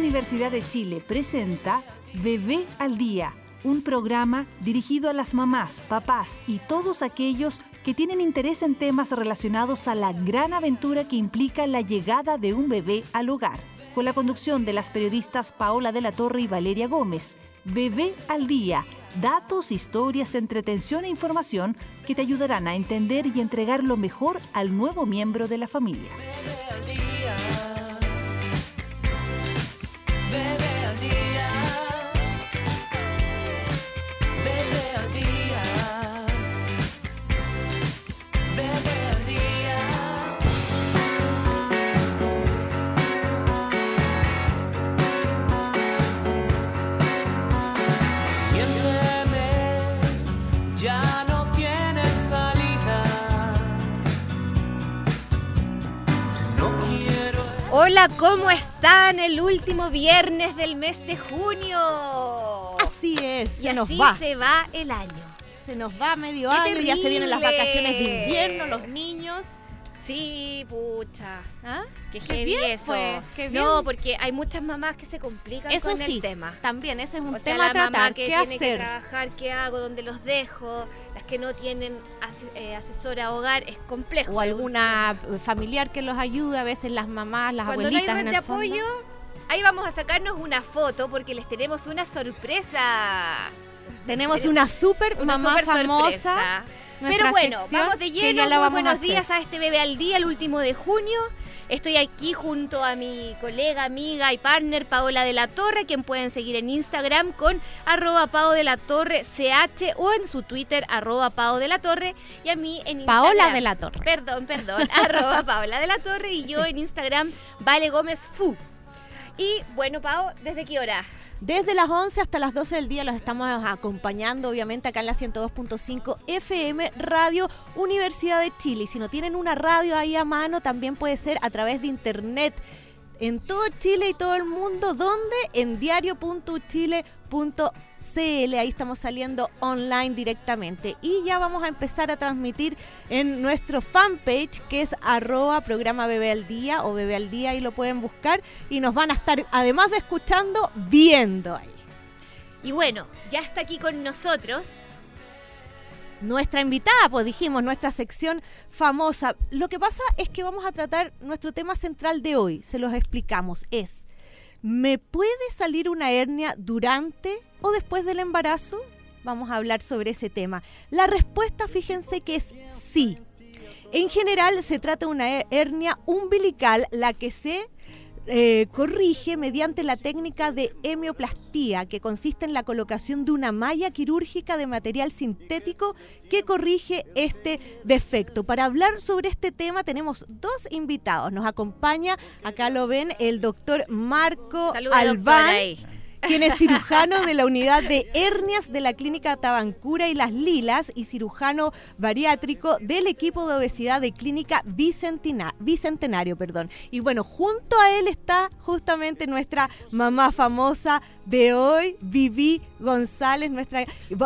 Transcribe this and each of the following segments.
Universidad de Chile presenta Bebé al Día, un programa dirigido a las mamás, papás y todos aquellos que tienen interés en temas relacionados a la gran aventura que implica la llegada de un bebé al hogar. Con la conducción de las periodistas Paola de la Torre y Valeria Gómez. Bebé al Día, datos, historias, entretención e información que te ayudarán a entender y entregar lo mejor al nuevo miembro de la familia. Hola, ¿cómo están? El último viernes del mes de junio. Así es, se nos va. Se va el año. Se nos va medio año, terrible. Ya se vienen las vacaciones de invierno, los niños. Sí, pucha. ¿Ah? Qué heavy eso. Pues, qué bien. No, porque hay muchas mamás que se complican eso con sí, el tema. También, ese es un o tema sea, a tratar. Mamá que ¿Qué tiene hacer? Que trabajar, ¿qué hago? ¿Dónde los dejo? Las que no tienen asesora hogar, es complejo. O alguna familiar que los ayude, a veces las mamás, las Cuando abuelitas. Cuando no hay red de apoyo, ahí vamos a sacarnos una foto porque les tenemos una sorpresa. Tenemos una super mamá famosa. Pero bueno, vamos de lleno. Muy buenos días a este Bebé al Día, el último de junio. Estoy aquí junto a mi colega, amiga y partner Paola de la Torre, quien pueden seguir en Instagram con @PaoDeLaTorreCH o en su Twitter @PaoDeLaTorre, y a mí en Instagram. Paola de la Torre. Perdón, @Paola de la Torre, y yo en Instagram Vale Gómez Fu. Y bueno, Pao, ¿desde qué hora? Desde las 11 hasta las 12 del día los estamos acompañando, obviamente, acá en la 102.5 FM Radio Universidad de Chile. Y si no tienen una radio ahí a mano, también puede ser a través de internet. En todo Chile y todo el mundo, ¿dónde? En diario.chile.cl. Ahí estamos saliendo online directamente. Y ya vamos a empezar a transmitir en nuestro fanpage, que es @programa Bebé al Día o Bebé al Día, ahí lo pueden buscar. Y nos van a estar, además de escuchando, viendo ahí. Y bueno, ya está aquí con nosotros nuestra invitada, pues dijimos, nuestra sección famosa. Lo que pasa es que vamos a tratar nuestro tema central de hoy, se los explicamos, es: ¿me puede salir una hernia durante o después del embarazo? Vamos a hablar sobre ese tema. La respuesta, fíjense que es sí. En general se trata de una hernia umbilical, la que se corrige mediante la técnica de hemioplastía, que consiste en la colocación de una malla quirúrgica de material sintético que corrige este defecto. Para hablar sobre este tema tenemos dos invitados. Nos acompaña, acá lo ven, el doctor Marco Albán, quien es cirujano de la unidad de hernias de la Clínica Tabancura y Las Lilas y cirujano bariátrico del equipo de obesidad de Clínica Bicentenario. Y bueno, junto a él está justamente nuestra mamá famosa de hoy, Vivi González, Vivi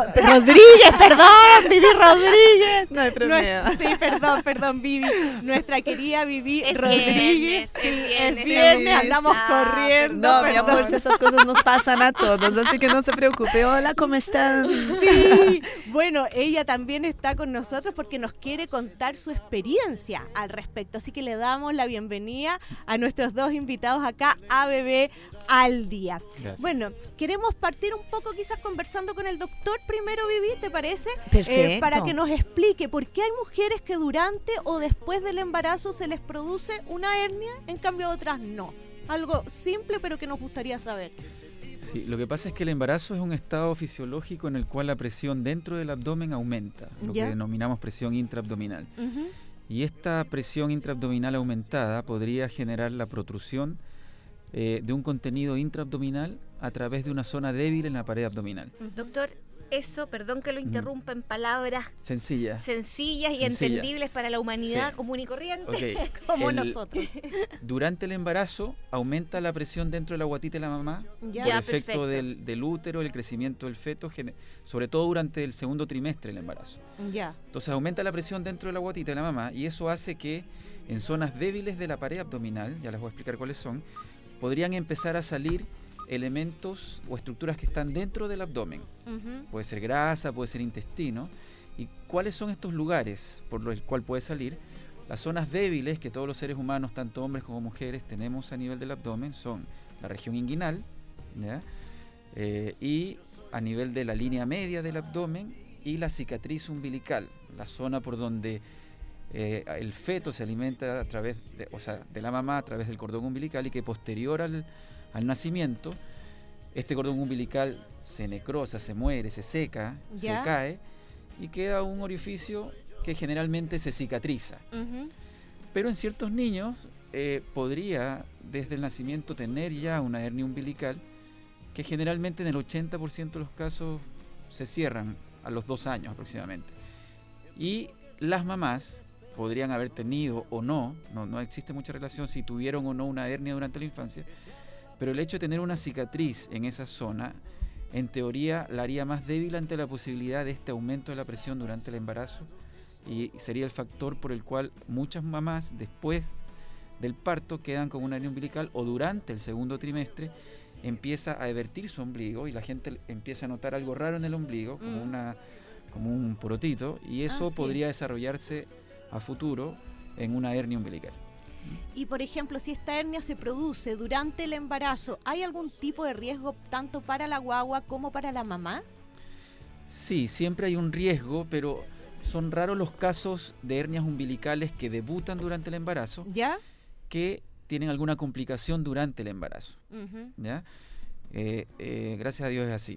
Rodríguez. No hay problema. Sí, perdón, Vivi. Nuestra querida Vivi Rodríguez. Es viernes, andamos corriendo. No, mi amor, esas cosas nos pasan a todos, así que no se preocupe. Hola, ¿cómo están? Sí, bueno, ella también está con nosotros porque nos quiere contar su experiencia al respecto, así que le damos la bienvenida a nuestros dos invitados acá a Bebé al Día. Gracias. Bueno, queremos partir un poco quizás conversando con el doctor primero, Vivi, ¿te parece? Perfecto. Para que nos explique por qué hay mujeres que durante o después del embarazo se les produce una hernia, en cambio otras no. Algo simple pero que nos gustaría saber. Sí, lo que pasa es que el embarazo es un estado fisiológico en el cual la presión dentro del abdomen aumenta, lo que denominamos presión intraabdominal. Uh-huh. Y esta presión intraabdominal aumentada podría generar la protrusión de un contenido intraabdominal a través de una zona débil en la pared abdominal. Doctor, eso, perdón que lo interrumpa, en palabras sencillas y entendibles para la humanidad común y corriente, como nosotros. Durante el embarazo aumenta la presión dentro de la guatita de la mamá por efecto del útero, el crecimiento del feto, sobre todo durante el segundo trimestre del embarazo. Entonces aumenta la presión dentro de la guatita de la mamá y eso hace que en zonas débiles de la pared abdominal, ya les voy a explicar cuáles son, podrían empezar a salir elementos o estructuras que están dentro del abdomen. Puede ser grasa, puede ser intestino. ¿Y cuáles son estos lugares por los cuales puede salir? Las zonas débiles que todos los seres humanos, tanto hombres como mujeres, tenemos a nivel del abdomen son la región inguinal, ¿ya? Y a nivel de la línea media del abdomen y la cicatriz umbilical, la zona por donde el feto se alimenta a través de la mamá a través del cordón umbilical, y que posterior al nacimiento este cordón umbilical se necrosa, se muere, se seca, se cae y queda un orificio que generalmente se cicatriza. Pero en ciertos niños podría desde el nacimiento tener ya una hernia umbilical que generalmente en el 80% de los casos se cierran a los 2 años aproximadamente. Y las mamás podrían haber tenido o no existe mucha relación si tuvieron o no una hernia durante la infancia, pero el hecho de tener una cicatriz en esa zona, en teoría la haría más débil ante la posibilidad de este aumento de la presión durante el embarazo, y sería el factor por el cual muchas mamás después del parto quedan con una hernia umbilical, o durante el segundo trimestre empieza a evertir su ombligo y la gente empieza a notar algo raro en el ombligo, como un porotito, y eso podría desarrollarse a futuro en una hernia umbilical. Y por ejemplo, si esta hernia se produce durante el embarazo, ¿hay algún tipo de riesgo tanto para la guagua como para la mamá? Sí, siempre hay un riesgo, pero son raros los casos de hernias umbilicales que debutan durante el embarazo, ¿ya? Que tienen alguna complicación durante el embarazo. ¿Ya? Gracias a Dios es así.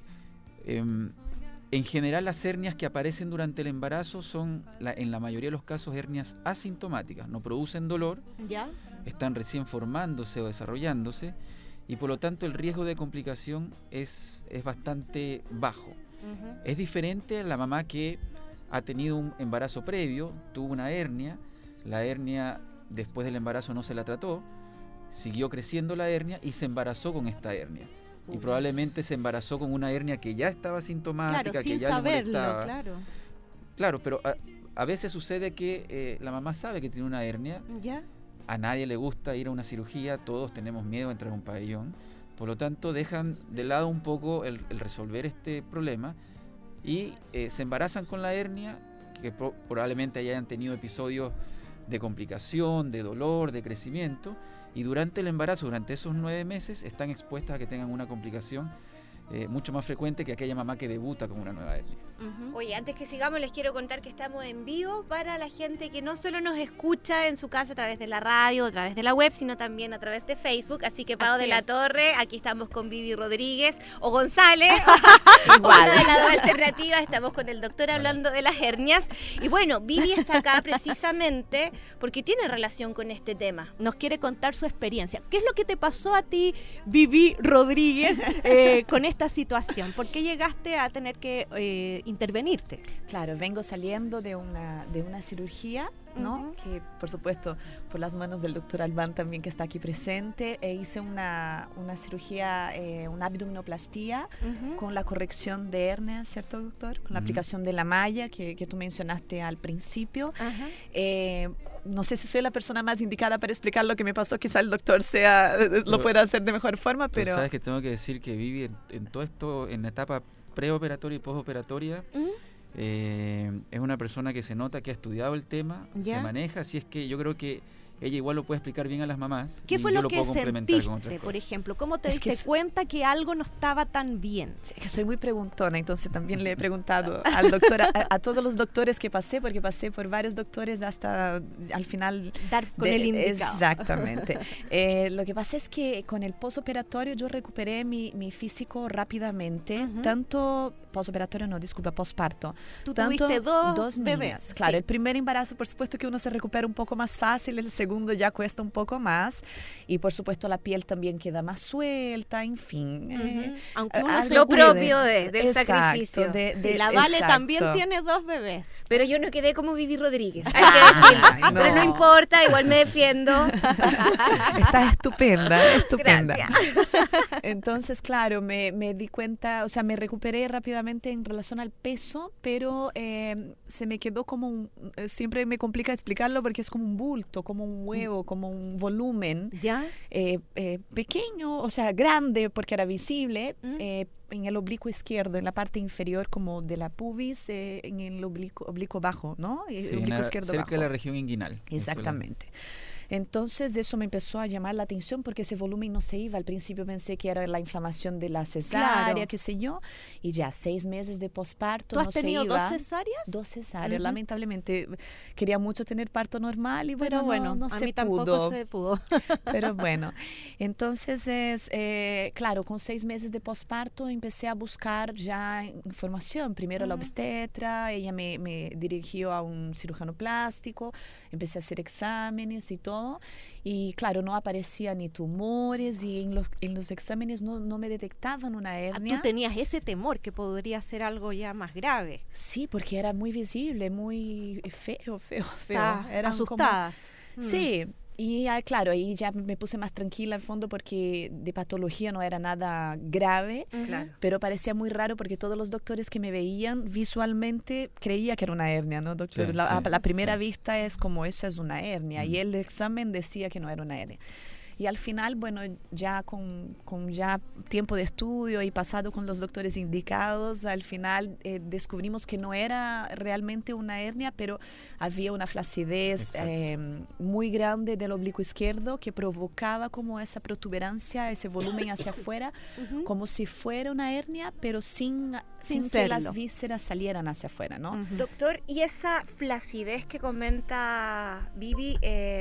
En general, las hernias que aparecen durante el embarazo son, en la mayoría de los casos, hernias asintomáticas, no producen dolor, ¿ya? Están recién formándose o desarrollándose, y por lo tanto el riesgo de complicación es bastante bajo. Es diferente a la mamá que ha tenido un embarazo previo, tuvo una hernia, la hernia después del embarazo no se la trató, siguió creciendo la hernia y se embarazó con esta hernia. Y probablemente se embarazó con una hernia que ya estaba sintomática, claro, que sin ya saberlo, le molestaba. Claro, pero a veces sucede que la mamá sabe que tiene una hernia, ¿ya? A nadie le gusta ir a una cirugía, todos tenemos miedo de entrar a un pabellón, por lo tanto dejan de lado un poco el resolver este problema y se embarazan con la hernia, que probablemente hayan tenido episodios de complicación, de dolor, de crecimiento, y durante el embarazo, durante esos 9 meses, están expuestas a que tengan una complicación mucho más frecuente que aquella mamá que debuta con una nueva hernia. Oye, antes que sigamos, les quiero contar que estamos en vivo para la gente que no solo nos escucha en su casa a través de la radio, a través de la web, sino también a través de Facebook. Así que Pau de la Torre, aquí estamos con Vivi Rodríguez o González, una de las dos alternativas. Estamos con el doctor hablando de las hernias. Y bueno, Vivi está acá precisamente porque tiene relación con este tema. Nos quiere contar su experiencia. ¿Qué es lo que te pasó a ti, Vivi Rodríguez, con esta situación? ¿Por qué llegaste a tener que intervenirte? Claro, vengo saliendo de una cirugía, ¿no? Que por supuesto por las manos del doctor Albán también, que está aquí presente, hice una cirugía, una abdominoplastía con la corrección de hernias, ¿cierto, doctor? Con la aplicación de la malla que tú mencionaste al principio. No sé si soy la persona más indicada para explicar lo que me pasó, quizá el doctor lo pueda hacer de mejor forma, pero... Sabes que tengo que decir que Vivi en todo esto, en la etapa preoperatoria y postoperatoria, es una persona que se nota que ha estudiado el tema, se maneja, así es que yo creo que ella igual lo puede explicar bien a las mamás. ¿Qué fue lo que sentiste, por ejemplo? ¿Cómo te diste cuenta que algo no estaba tan bien? Sí, que soy muy preguntona, entonces también le he preguntado al doctor, a todos los doctores que pasé, porque pasé por varios doctores hasta al final... Dar con el indicado. Exactamente. Lo que pasa es que con el postoperatorio yo recuperé mi físico rápidamente, tanto... Postoperatorio no, disculpa, posparto. Tú tuviste dos bebés. Niñas. Claro, el primer embarazo, por supuesto que uno se recupera un poco más fácil, el segundo ya cuesta un poco más, y por supuesto la piel también queda más suelta, en fin. Aunque uno se lo propio del sacrificio. La Vale también tiene 2 bebés. Pero yo no quedé como Vivi Rodríguez, hay que decirlo. No. Pero no importa, igual me defiendo. Estás estupenda. Gracias. Entonces, claro, me di cuenta, o sea, me recuperé rápidamente en relación al peso, pero se me quedó como siempre me complica explicarlo porque es como un bulto, como un huevo, como un volumen ¿Ya? Pequeño, o sea, grande porque era visible, en el oblicuo izquierdo, en la parte inferior como de la pubis, en el oblicuo bajo, ¿no? Sí, el oblicuo izquierdo cerca bajo. de la región inguinal. Exactamente. Entonces eso me empezó a llamar la atención porque ese volumen no se iba. Al principio pensé que era la inflamación de la cesárea, Claro. qué sé yo, y ya 6 meses de posparto ¿Tú has no se tenido iba. 2 cesáreas? 2 cesáreas, Ujú. lamentablemente. Quería mucho tener parto normal y Pero bueno, no a se mí tampoco pudo. se pudo. Pero bueno, entonces, claro, con 6 meses de posparto empecé a buscar ya información. Primero la obstetra, ella me dirigió a un cirujano plástico, empecé a hacer exámenes y todo. Y claro, no aparecía ni tumores y en los exámenes no me detectaban una hernia. Tú tenías ese temor que podría ser algo ya más grave. Sí, porque era muy visible, muy feo. Estás Eran asustada. Sí, y claro, ahí ya me puse más tranquila al fondo porque de patología no era nada grave, Claro. pero parecía muy raro porque todos los doctores que me veían visualmente creía que era una hernia, ¿no, doctor? Sí, A sí, la primera sí. vista es como eso es una hernia y el examen decía que no era una hernia. Y al final, bueno, ya con ya tiempo de estudio y pasado con los doctores indicados, al final descubrimos que no era realmente una hernia, pero había una flacidez muy grande del oblicuo izquierdo que provocaba como esa protuberancia, ese volumen hacia afuera, como si fuera una hernia, pero sin que las vísceras salieran hacia afuera, ¿no? Doctor, ¿y esa flacidez que comenta Vivi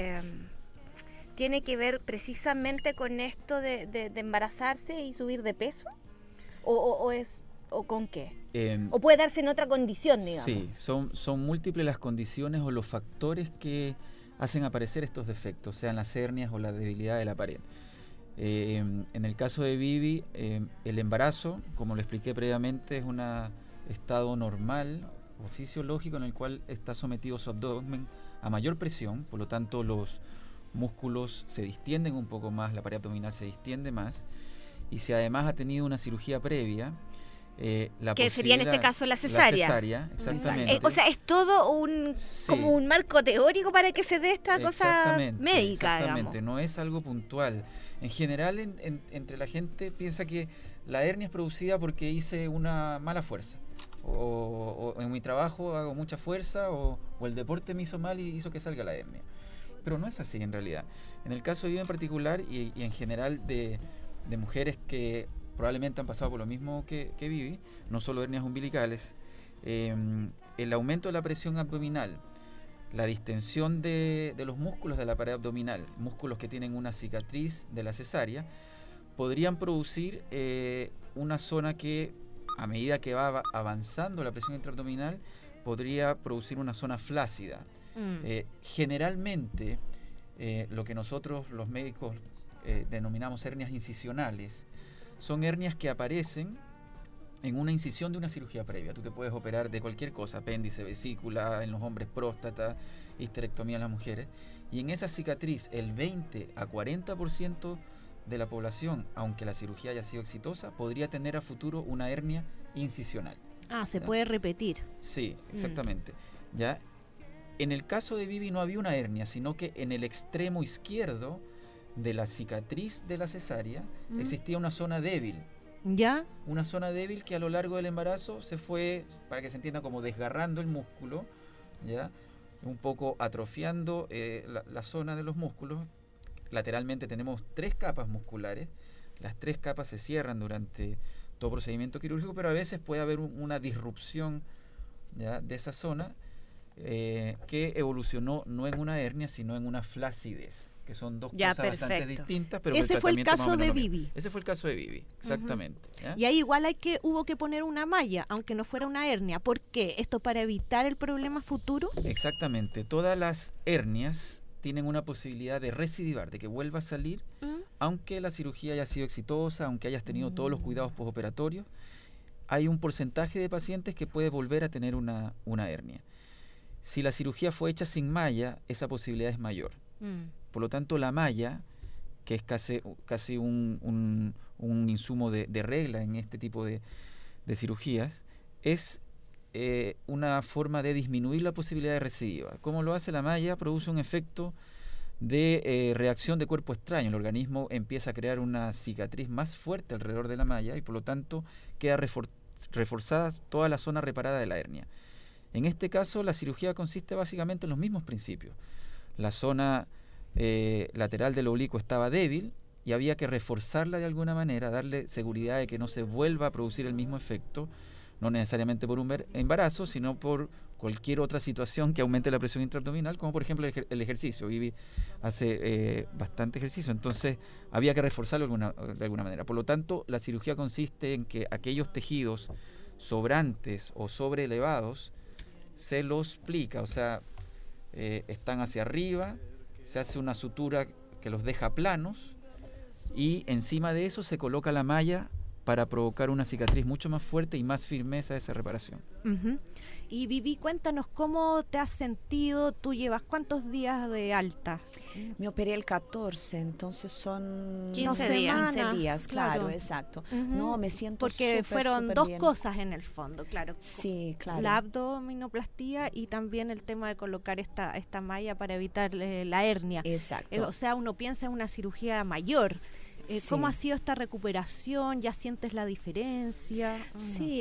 tiene que ver precisamente con esto de embarazarse y subir de peso? ¿O con qué? ¿O puede darse en otra condición, digamos? Sí, son múltiples las condiciones o los factores que hacen aparecer estos defectos, sean las hernias o la debilidad de la pared. En el caso de Vivi, el embarazo, como lo expliqué previamente, es un estado normal o fisiológico en el cual está sometido su abdomen a mayor presión, por lo tanto los músculos se distienden un poco más, la pared abdominal se distiende más, y si además ha tenido una cirugía previa, que sería en este caso la cesárea. La cesárea, exactamente. O sea, es todo como un marco teórico para que se dé esta cosa médica, Exactamente, digamos. no es algo puntual. En general, entre la gente piensa que la hernia es producida porque hice una mala fuerza, o en mi trabajo hago mucha fuerza, o el deporte me hizo mal y hizo que salga la hernia. Pero no es así en realidad. En el caso de Vivi en particular y en general de mujeres que probablemente han pasado por lo mismo que Vivi, no solo hernias umbilicales, el aumento de la presión abdominal, la distensión de los músculos de la pared abdominal, músculos que tienen una cicatriz de la cesárea, podrían producir una zona que a medida que va avanzando la presión intraabdominal podría producir una zona flácida. Generalmente lo que nosotros los médicos denominamos hernias incisionales son hernias que aparecen en una incisión de una cirugía previa. Tú te puedes operar de cualquier cosa, apéndice, vesícula, en los hombres próstata, histerectomía en las mujeres, y en esa cicatriz el 20 a 40% de la población, aunque la cirugía haya sido exitosa, podría tener a futuro una hernia incisional. Se puede repetir. Sí, exactamente. ¿Ya? En el caso de Vivi no había una hernia, sino que en el extremo izquierdo de la cicatriz de la cesárea existía una zona débil. ¿Ya? Una zona débil que a lo largo del embarazo se fue, para que se entienda, como desgarrando el músculo, ¿ya? Un poco atrofiando la zona de los músculos. Lateralmente tenemos 3 capas musculares. Las 3 capas se cierran durante todo procedimiento quirúrgico, pero a veces puede haber una disrupción, ¿ya?, de esa zona que evolucionó no en una hernia, sino en una flacidez, que son dos cosas bastante distintas, pero ese fue el caso de Vivi. Ese fue el caso de Vivi, exactamente. Y ahí igual hubo que poner una malla, aunque no fuera una hernia. ¿Por qué? ¿Esto para evitar el problema futuro? Exactamente. Todas las hernias tienen una posibilidad de recidivar, de que vuelva a salir, aunque la cirugía haya sido exitosa, aunque hayas tenido todos los cuidados postoperatorios. Hay un porcentaje de pacientes que puede volver a tener una hernia. Si la cirugía fue hecha sin malla, esa posibilidad es mayor. Por lo tanto, la malla, que es casi un insumo de regla en este tipo de cirugías, es una forma de disminuir la posibilidad de recidiva. ¿Cómo lo hace la malla? Produce un efecto de reacción de cuerpo extraño. El organismo empieza a crear una cicatriz más fuerte alrededor de la malla y por lo tanto queda reforzada toda la zona reparada de la hernia. En este caso, la cirugía consiste básicamente en los mismos principios. La zona lateral del oblicuo estaba débil y había que reforzarla de alguna manera, darle seguridad de que no se vuelva a producir el mismo efecto, no necesariamente por un embarazo, sino por cualquier otra situación que aumente la presión intraabdominal, como por ejemplo el ejercicio. Vivi hace bastante ejercicio, entonces había que reforzarlo de alguna manera. Por lo tanto, la cirugía consiste en que aquellos tejidos sobrantes o sobreelevados se los plica, o sea, están hacia arriba, se hace una sutura que los deja planos y encima de eso se coloca la malla para provocar una cicatriz mucho más fuerte y más firmeza de esa reparación. Uh-huh. Y Vivi, cuéntanos cómo te has sentido. ¿Tú llevas cuántos días de alta? Me operé el 14, entonces son 15 días, claro, exacto. Uh-huh. No, me siento porque fueron súper dos bien. cosas en el fondo, claro. Sí, claro. La abdominoplastía y también el tema de colocar esta malla para evitar la hernia. Exacto. O sea, uno piensa en una cirugía mayor. Sí. ¿Cómo ha sido esta recuperación? ¿Ya sientes la diferencia? Sí,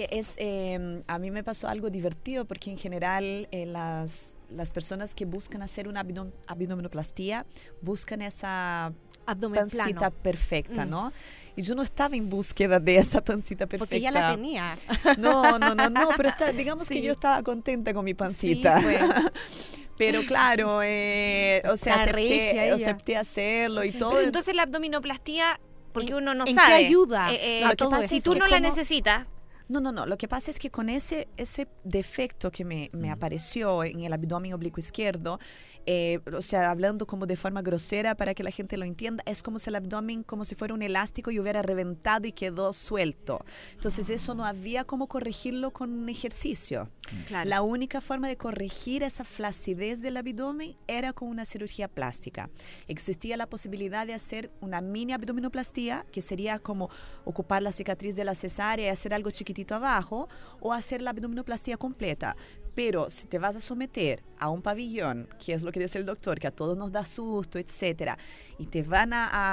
a mí me pasó algo divertido porque en general las personas que buscan hacer una abdominoplastía buscan esa abdomen pancita plano. Perfecta, ¿no? Y yo no estaba en búsqueda de esa pancita perfecta. Porque ya la tenía. No, pero digamos que yo estaba contenta con mi pancita. Sí, bueno. Pero claro, o sea, acepté hacerlo y todo. Pero entonces la abdominoplastía, porque uno no ¿En sabe. qué ayuda? Si tú no la necesitas. No. Lo que pasa es que con ese defecto que me apareció en el abdomen oblicuo izquierdo, o sea, hablando como de forma grosera para que la gente lo entienda, es como si el abdomen, como si fuera un elástico y hubiera reventado y quedó suelto. Entonces eso no había como corregirlo con un ejercicio. Claro. La única forma de corregir esa flacidez del abdomen era con una cirugía plástica. Existía la posibilidad de hacer una mini abdominoplastía, que sería como ocupar la cicatriz de la cesárea y hacer algo chiquitito abajo, o hacer la abdominoplastía completa. Pero si te vas a someter a un pabellón, que es lo que dice el doctor, que a todos nos da susto, etcétera, y te van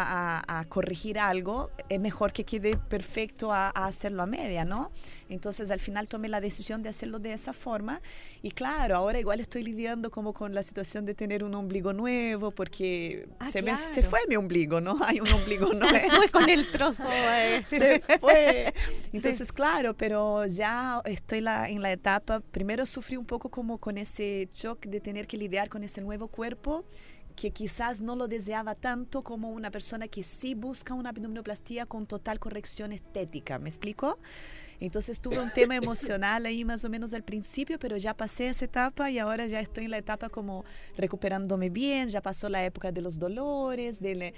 a corregir algo, es mejor que quede perfecto a hacerlo a media, ¿no? Entonces al final tomé la decisión de hacerlo de esa forma y claro, ahora igual estoy lidiando como con la situación de tener un ombligo nuevo porque se fue mi ombligo, ¿no? Hay un ombligo nuevo. Fue con el trozo. Se fue. Entonces sí. Claro, pero ya estoy en la etapa, primero sufrí un poco como con ese shock de tener que lidiar con ese nuevo cuerpo que quizás no lo deseaba tanto como una persona que sí busca una abdominoplastía con total corrección estética. ¿Me explico? Entonces tuve un tema emocional ahí más o menos al principio, pero ya pasé esa etapa y ahora ya estoy en la etapa como recuperándome bien, ya pasó la época de los dolores, de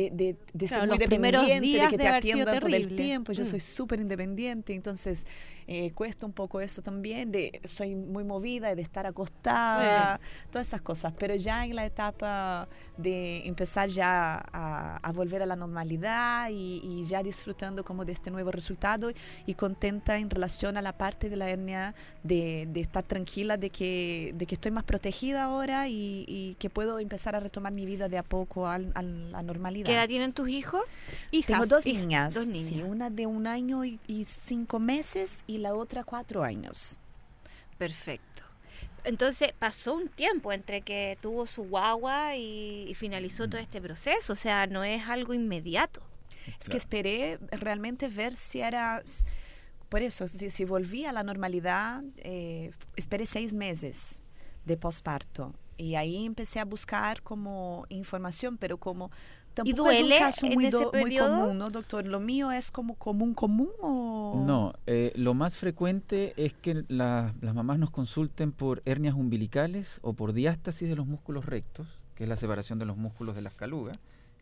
ser muy dependiente, de que te atiendan todo el tiempo. Yo soy súper independiente, entonces cuesta un poco eso también, soy muy movida de estar acostada, todas esas cosas, pero ya en la etapa de empezar ya a volver a la normalidad y ya disfrutando como de este nuevo resultado y contenta en relación a la parte de la hernia de estar tranquila de que estoy más protegida ahora y que puedo empezar a retomar mi vida de a poco a la normalidad. ¿Qué edad tienen tus hijos? Tengo dos niñas. Sí, una de 1 año y 5 meses y la otra 4 años. Perfecto. Entonces pasó un tiempo entre que tuvo su guagua y finalizó todo este proceso, o sea, no es algo inmediato. Es que esperé realmente ver si era... Por eso, si volví a la normalidad, esperé 6 meses de posparto. Y ahí empecé a buscar como información, pero como tampoco es un caso muy común, ¿no, doctor? ¿Lo mío es como común o...? No, lo más frecuente es que las mamás nos consulten por hernias umbilicales o por diástasis de los músculos rectos, que es la separación de los músculos de las calugas,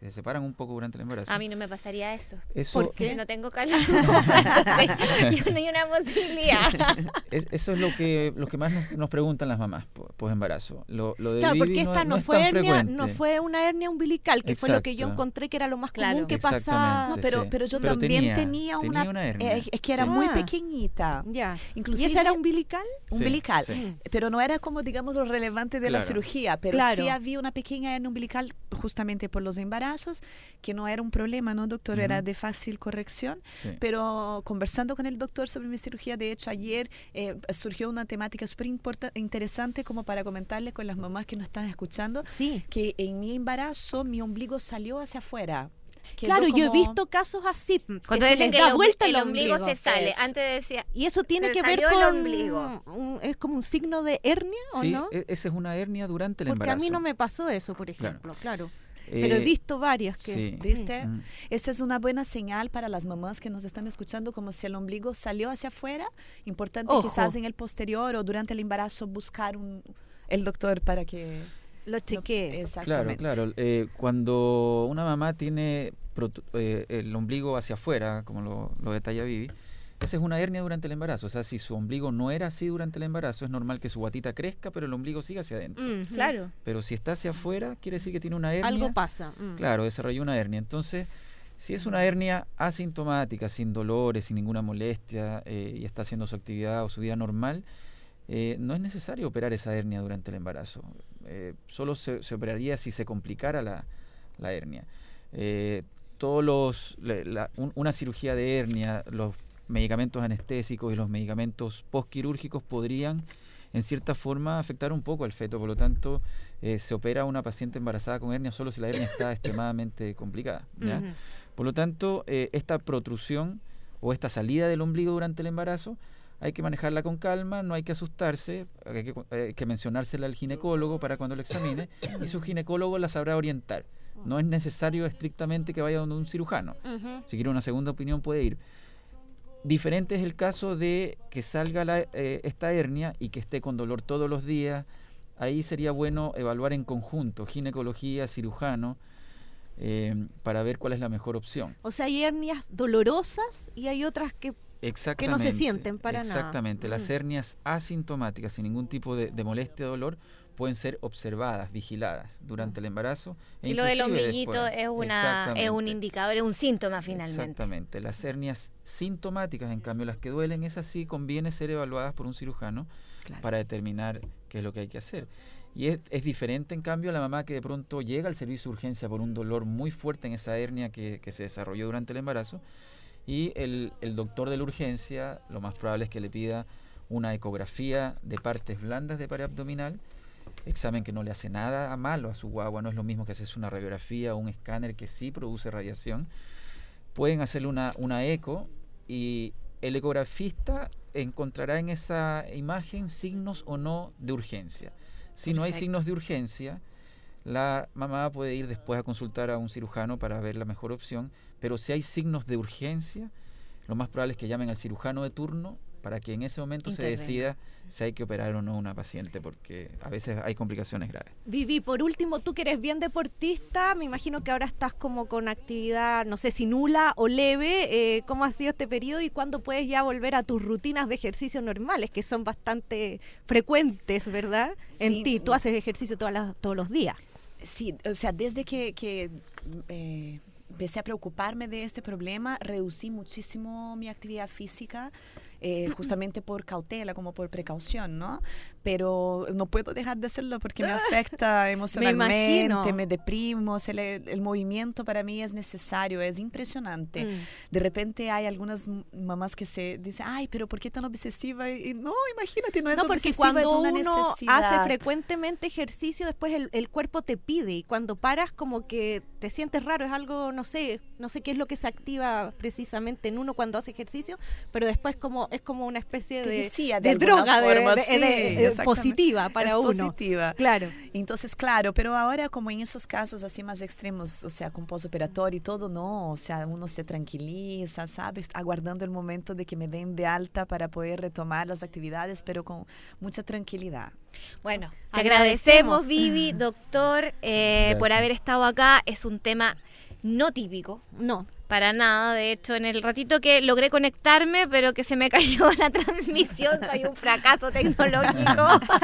se separan un poco durante el embarazo. A mí no me pasaría eso. ¿Por qué? Porque no tengo calor. Yo no hay una posibilidad. Eso es lo que más nos preguntan las mamás post-embarazo. Lo de claro, Vivi porque esta no es fue tan hernia, frecuente. no fue una hernia umbilical, que fue lo que yo encontré que era lo más común que pasaba. No, pero yo también tenía una hernia. Es que era muy pequeñita. Ya. Inclusive, ¿Y esa era umbilical? Umbilical. Sí. Pero no era como, digamos, lo relevante de la cirugía, pero sí había una pequeña hernia umbilical justamente por los embarazos, que no era un problema, ¿no, doctor? Era de fácil corrección. Sí. Pero conversando con el doctor sobre mi cirugía, de hecho, ayer surgió una temática súper interesante como para comentarle con las mamás que nos están escuchando, que en mi embarazo mi ombligo salió hacia afuera. Claro, yo he visto casos así, cuando que se les da vuelta el ombligo se sale. Antes decía, y eso tiene que ver con es como un signo de hernia, ¿o no? Sí, esa es una hernia durante el embarazo. Porque a mí no me pasó eso, por ejemplo, claro. Pero he visto varias que... Sí. ¿Viste? Esa es una buena señal para las mamás que nos están escuchando, como si el ombligo salió hacia afuera. Importante quizás en el posterior o durante el embarazo buscar el doctor para que... lo chequee. Exactamente. Claro. Cuando una mamá tiene el ombligo hacia afuera, como lo detalla Vivi, esa es una hernia durante el embarazo. O sea, si su ombligo no era así durante el embarazo, es normal que su guatita crezca, pero el ombligo siga hacia adentro. Claro. Pero si está hacia afuera, quiere decir que tiene una hernia. Algo pasa. Claro, desarrolló una hernia. Entonces, si es una hernia asintomática, sin dolores, sin ninguna molestia, y está haciendo su actividad o su vida normal, no es necesario operar esa hernia durante el embarazo. Solo se operaría si se complicara la hernia. Una cirugía de hernia, los medicamentos anestésicos y los medicamentos postquirúrgicos podrían, en cierta forma, afectar un poco al feto. Por lo tanto, se opera a una paciente embarazada con hernia solo si la hernia está extremadamente complicada, ¿ya? Por lo tanto, esta protrusión o esta salida del ombligo durante el embarazo hay que manejarla con calma, no hay que asustarse, hay que mencionársela al ginecólogo para cuando lo examine, y su ginecólogo la sabrá orientar. No es necesario estrictamente que vaya donde un cirujano. Si quiere una segunda opinión puede ir. Diferente es el caso de que salga esta hernia y que esté con dolor todos los días. Ahí sería bueno evaluar en conjunto, ginecología, cirujano, para ver cuál es la mejor opción. O sea, hay hernias dolorosas y hay otras que no se sienten para nada. Exactamente. Las hernias asintomáticas, sin ningún tipo de molestia o dolor, pueden ser observadas, vigiladas durante el embarazo. Y lo del ombliguito es un indicador, es un síntoma finalmente. Exactamente. Las hernias sintomáticas, en cambio, las que duelen, esas sí conviene ser evaluadas por un cirujano para determinar qué es lo que hay que hacer. Y es diferente, en cambio, a la mamá que de pronto llega al servicio de urgencia por un dolor muy fuerte en esa hernia que se desarrolló durante el embarazo, y el doctor de la urgencia lo más probable es que le pida una ecografía de partes blandas de pared abdominal, examen que no le hace nada malo a su guagua. No es lo mismo que hacerse una radiografía o un escáner que sí produce radiación. Pueden hacerle una eco y el ecografista encontrará en esa imagen signos o no de urgencia. Si no hay signos de urgencia, la mamá puede ir después a consultar a un cirujano para ver la mejor opción, pero si hay signos de urgencia, lo más probable es que llamen al cirujano de turno para que en ese momento se decida si hay que operar o no a una paciente, porque a veces hay complicaciones graves. Vivi, por último, tú que eres bien deportista, me imagino que ahora estás como con actividad, no sé si nula o leve, ¿cómo ha sido este periodo y cuándo puedes ya volver a tus rutinas de ejercicio normales, que son bastante frecuentes, ¿verdad? Sí. En ti, tú haces ejercicio todos los días. Sí, o sea, desde que empecé a preocuparme de este problema, reducí muchísimo mi actividad física, justamente por cautela, como por precaución, ¿no? Pero no puedo dejar de hacerlo porque me afecta emocionalmente, me deprimo, el movimiento para mí es necesario, es impresionante. De repente hay algunas mamás que se dicen, ay, pero ¿por qué tan obsesiva? Y no, imagínate, no es obsesiva, porque cuando es una uno necesidad. hace frecuentemente ejercicio, después el cuerpo te pide, y cuando paras como que te sientes raro, es algo, no sé no sé qué es lo que se activa precisamente en uno cuando hace ejercicio, pero después es como una especie de droga positiva para uno. Positiva. Claro. Entonces, claro, pero ahora como en esos casos así más extremos, o sea, con postoperatorio y todo, no, o sea, uno se tranquiliza, ¿sabes? Aguardando el momento de que me den de alta para poder retomar las actividades, pero con mucha tranquilidad. Bueno, te agradecemos, Vivi, doctor, por haber estado acá. Es un tema no típico. No. Para nada, de hecho, en el ratito que logré conectarme, pero que se me cayó la transmisión, soy un fracaso tecnológico.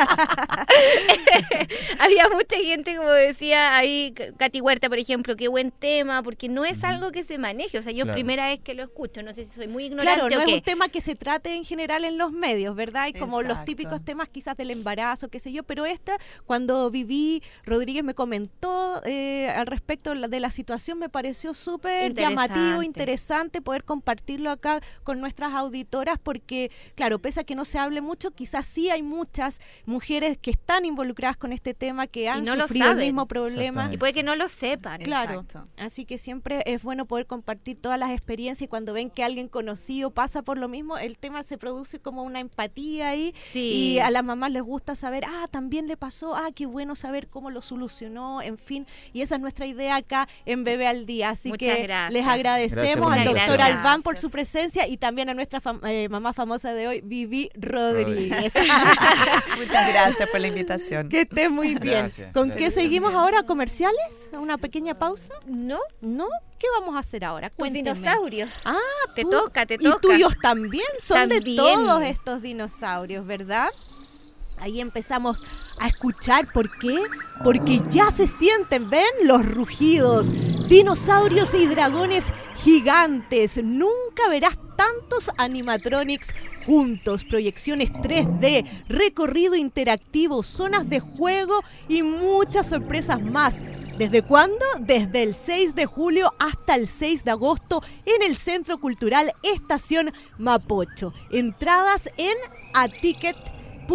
Había mucha gente, como decía ahí Katy Huerta, por ejemplo, qué buen tema, porque no es algo que se maneje, o sea, yo primera vez que lo escucho, no sé si soy muy ignorante. Claro, no es un tema que se trate en general en los medios, ¿verdad? Y como los típicos temas quizás del embarazo, qué sé yo, pero cuando Vivi Rodríguez me comentó al respecto de la situación, me pareció súper llamativo, interesante poder compartirlo acá con nuestras auditoras, porque claro, pese a que no se hable mucho, quizás sí hay muchas mujeres que están involucradas con este tema, que han sufrido el mismo problema y puede que no lo sepan. Claro. Así que siempre es bueno poder compartir todas las experiencias, y cuando ven que alguien conocido pasa por lo mismo, el tema se produce como una empatía ahí, y a las mamás les gusta saber, también le pasó, qué bueno saber cómo lo solucionó, en fin, y esa es nuestra idea acá en Bebé al Día, así que les agradecemos al doctor Albán por su presencia, y también a nuestra mamá famosa de hoy, Vivi Rodríguez. Muchas gracias por la invitación. Que esté muy bien. ¿Con qué seguimos ahora? ¿Comerciales? ¿Una pequeña pausa? ¿No? ¿Qué vamos a hacer ahora? Cuénteme. Dinosaurios. Te toca. Y tuyos también son de todos estos dinosaurios, ¿verdad? Ahí empezamos a escuchar. ¿Por qué? Porque ya se sienten, ¿ven? Los rugidos. Dinosaurios y dragones gigantes. Nunca verás tantos animatronics juntos. Proyecciones 3D, recorrido interactivo, zonas de juego y muchas sorpresas más. ¿Desde cuándo? Desde el 6 de julio hasta el 6 de agosto en el Centro Cultural Estación Mapocho. Entradas en aticket.cl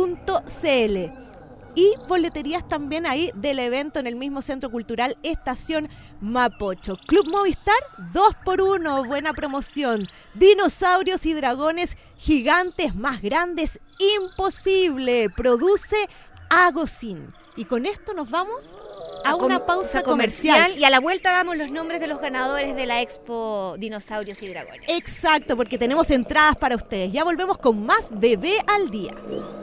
y boleterías también ahí del evento en el mismo Centro Cultural Estación Mapocho. Club Movistar, 2x1, buena promoción. Dinosaurios y dragones gigantes más grandes, imposible. Produce Agocin. Y con esto nos vamos a una pausa comercial. Y a la vuelta damos los nombres de los ganadores de la Expo Dinosaurios y Dragones. Exacto, porque tenemos entradas para ustedes. Ya volvemos con más Bebé al Día.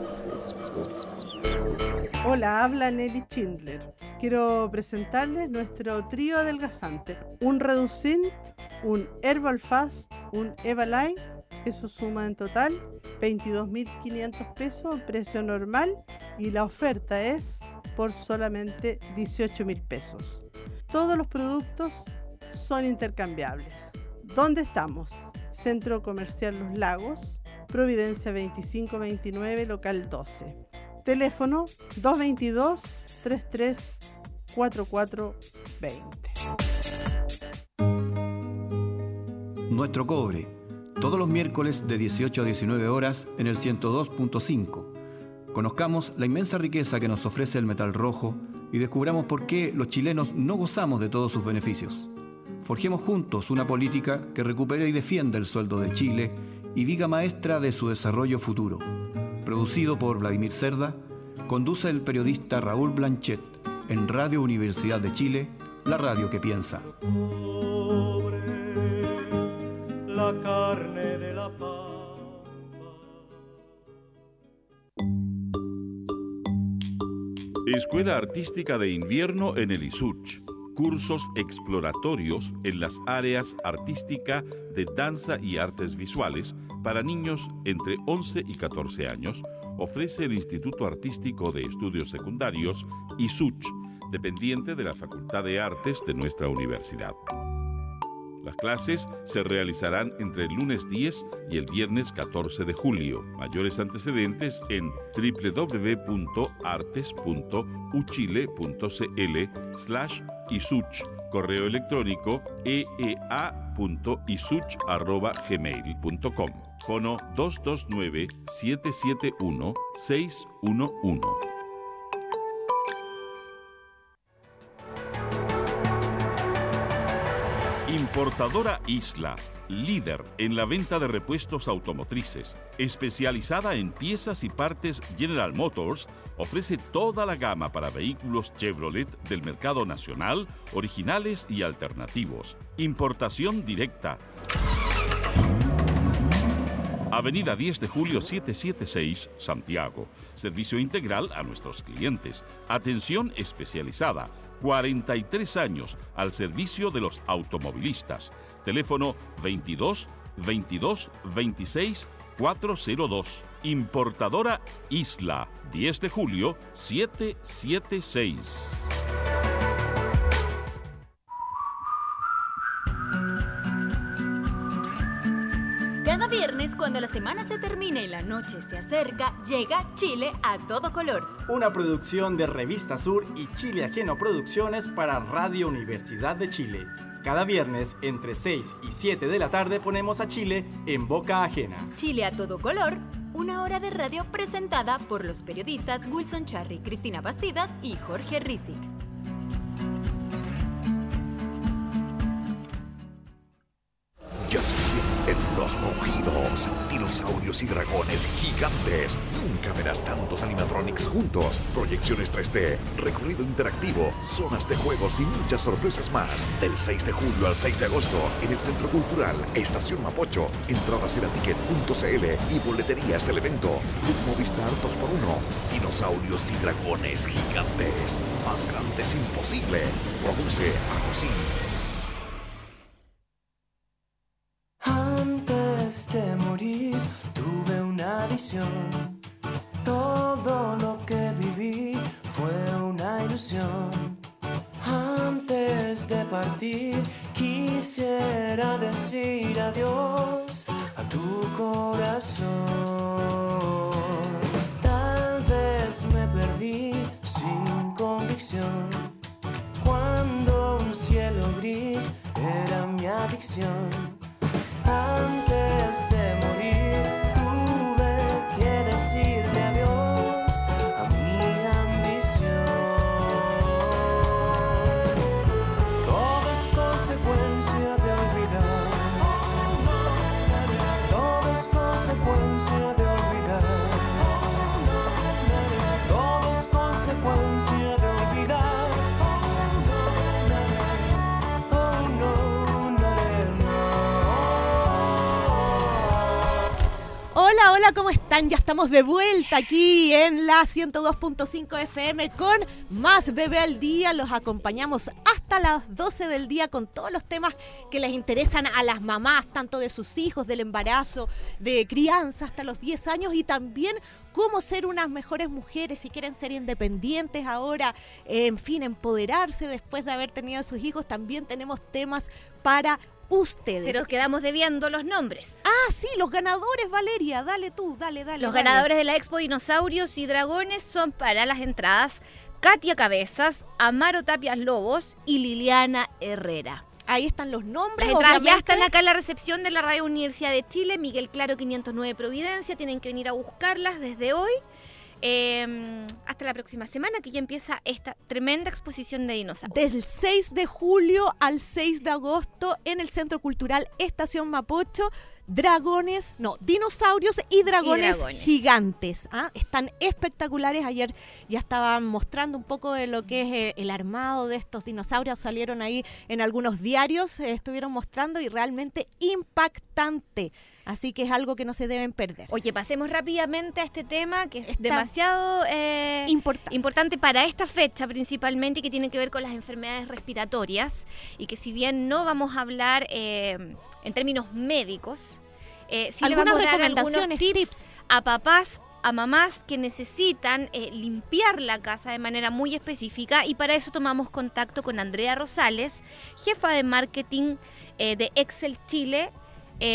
Hola, habla Nelly Schindler. Quiero presentarles nuestro trío adelgazante. Un Reducint, un Herbal Fast, un Evaline. Eso suma en total 22.500 pesos, precio normal. Y la oferta es por solamente 18.000 pesos. Todos los productos son intercambiables. ¿Dónde estamos? Centro Comercial Los Lagos, Providencia 2529, local 12. Teléfono 222-334420. Nuestro cobre, todos los miércoles de 18 a 19 horas en el 102.5. Conozcamos la inmensa riqueza que nos ofrece el metal rojo y descubramos por qué los chilenos no gozamos de todos sus beneficios. Forjemos juntos una política que recupere y defienda el sueldo de Chile y viga maestra de su desarrollo futuro. Producido por Vladimir Cerda, conduce el periodista Raúl Blanchet en Radio Universidad de Chile, la radio que piensa. La carne de la pampa. Escuela Artística de Invierno en el ISUCH. Cursos exploratorios en las áreas artística de danza y artes visuales para niños entre 11 y 14 años, ofrece el Instituto Artístico de Estudios Secundarios, ISUCH, dependiente de la Facultad de Artes de nuestra universidad. Las clases se realizarán entre el lunes 10 y el viernes 14 de julio. Mayores antecedentes en www.artes.uchile.cl/isuch. Correo electrónico eea.isuch@gmail.com. Fono 229-771-611. Importadora Isla, líder en la venta de repuestos automotrices, especializada en piezas y partes General Motors, ofrece toda la gama para vehículos Chevrolet del mercado nacional, originales y alternativos. Importación directa. Avenida 10 de Julio 776, Santiago. Servicio integral a nuestros clientes. Atención especializada. 43 años al servicio de los automovilistas. Teléfono 22 22 26 402. Importadora Isla, 10 de julio 776. Cada viernes, cuando la semana se termina y la noche se acerca, llega Chile a todo color. Una producción de Revista Sur y Chile Ajeno Producciones para Radio Universidad de Chile. Cada viernes, entre 6 y 7 de la tarde, ponemos a Chile en boca ajena. Chile a todo color, una hora de radio presentada por los periodistas Wilson Charry, Cristina Bastidas y Jorge Rizik. Ya se sienten los rugidos. Dinosaurios y dragones gigantes. Nunca verás tantos animatronics juntos. Proyecciones 3D, recorrido interactivo, zonas de juegos y muchas sorpresas más. Del 6 de julio al 6 de agosto en el Centro Cultural Estación Mapocho. Entradas en aticket.cl y boleterías del evento. Club Movistar 2x1. Dinosaurios y dragones gigantes. Más grandes imposible. Produce Agusín. Antes de morir tuve una visión. Todo lo que viví fue una ilusión. Antes de partir quisiera decir adiós a tu corazón. Tal vez me perdí sin convicción, cuando un cielo gris era mi adicción. Antes de morir tuve que decirle adiós a mi ambición. Todo es consecuencia de olvidar. Todo es consecuencia de olvidar. Todo es consecuencia de olvidar. Oh no, no. Hola, ¿cómo están? Ya estamos de vuelta aquí en la 102.5 FM con más Bebé al Día. Los acompañamos hasta las 12 del día con todos los temas que les interesan a las mamás, tanto de sus hijos, del embarazo, de crianza hasta los 10 años y también cómo ser unas mejores mujeres si quieren ser independientes ahora, en fin, empoderarse después de haber tenido a sus hijos. También tenemos temas para ustedes. Pero quedamos debiendo los nombres. Ah, sí, los ganadores, Valeria. Dale tú, dale. Los ganadores de la Expo Dinosaurios y Dragones son para las entradas Katia Cabezas, Amaro Tapias Lobos y Liliana Herrera. Ahí están los nombres. Las entradas ya están acá en la recepción de la Radio Universidad de Chile, Miguel Claro 509 Providencia. Tienen que venir a buscarlas desde hoy hasta la próxima semana, que ya empieza esta tremenda exposición de dinosaurios. Del 6 de julio al 6 de agosto en el Centro Cultural Estación Mapocho. Dinosaurios y dragones gigantes. Están espectaculares. Ayer ya estaban mostrando un poco de lo que es el armado de estos dinosaurios. Salieron ahí en algunos diarios, estuvieron mostrando y realmente impactante. Así que es algo que no se deben perder. Oye, pasemos rápidamente a este tema que es demasiado importante para esta fecha principalmente, y que tiene que ver con las enfermedades respiratorias, y que si bien no vamos a hablar en términos médicos, sí le vamos a dar algunos tips a papás, a mamás que necesitan limpiar la casa de manera muy específica, y para eso tomamos contacto con Andrea Rosales, jefa de marketing de Excel Chile,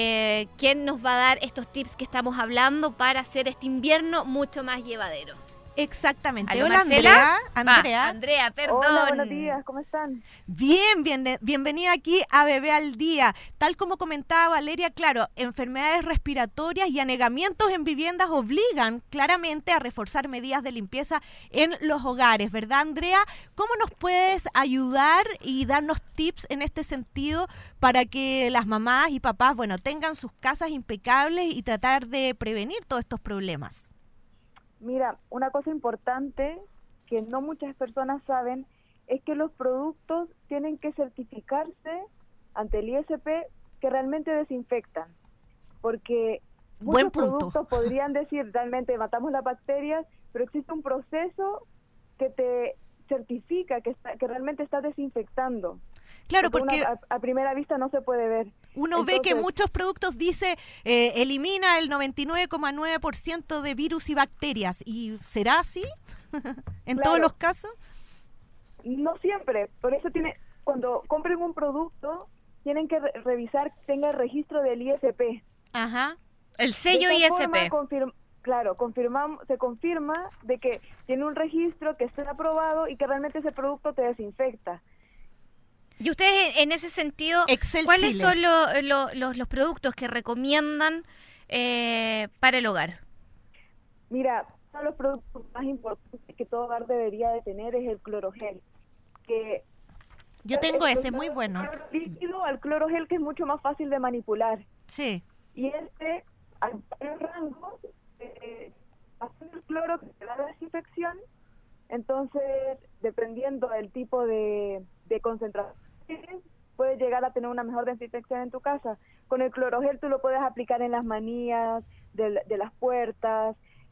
quien nos va a dar estos tips que estamos hablando para hacer este invierno mucho más llevadero. Exactamente. Hola, Andrea, perdón. Hola, buenos días, ¿cómo están? Bien, bienvenida aquí a Bebé al Día. Tal como comentaba Valeria, claro, enfermedades respiratorias y anegamientos en viviendas obligan claramente a reforzar medidas de limpieza en los hogares, ¿verdad, Andrea? ¿Cómo nos puedes ayudar y darnos tips en este sentido para que las mamás y papás, tengan sus casas impecables y tratar de prevenir todos estos problemas? Mira, una cosa importante que no muchas personas saben es que los productos tienen que certificarse ante el ISP que realmente desinfectan, porque muchos productos podrían decir realmente matamos las bacterias, pero existe un proceso que te certifica que realmente está desinfectando. Claro, porque a primera vista no se puede ver. Uno ve que muchos productos dice elimina el 99,9% de virus y bacterias. ¿Y será así en todos los casos? No siempre. Por eso cuando compren un producto tienen que revisar que tenga el registro del ISP. Ajá. El sello ISP. Se confirma de que tiene un registro, que esté aprobado y que realmente ese producto te desinfecta. Y ustedes, en ese sentido, ¿cuáles son los productos que recomiendan para el hogar? Mira, uno de los productos más importantes que todo hogar debería de tener es el clorogel. Yo tengo ese, muy bueno. Líquido al clorogel, que es mucho más fácil de manipular. Sí. Y al rango, haciendo el cloro que te da la desinfección, entonces, dependiendo del tipo de concentración, puedes llegar a tener una mejor desinfección en tu casa. Con el clorogel tú lo puedes aplicar en las manillas de las puertas.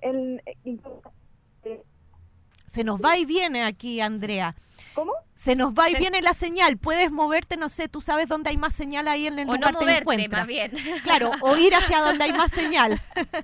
Se nos va y viene aquí, Andrea. ¿Cómo? Se nos va y viene la señal. Puedes moverte, no sé, tú sabes dónde hay más señal ahí en el lugar no te moverte, encuentras. más bien. Claro, o ir hacia donde hay más señal.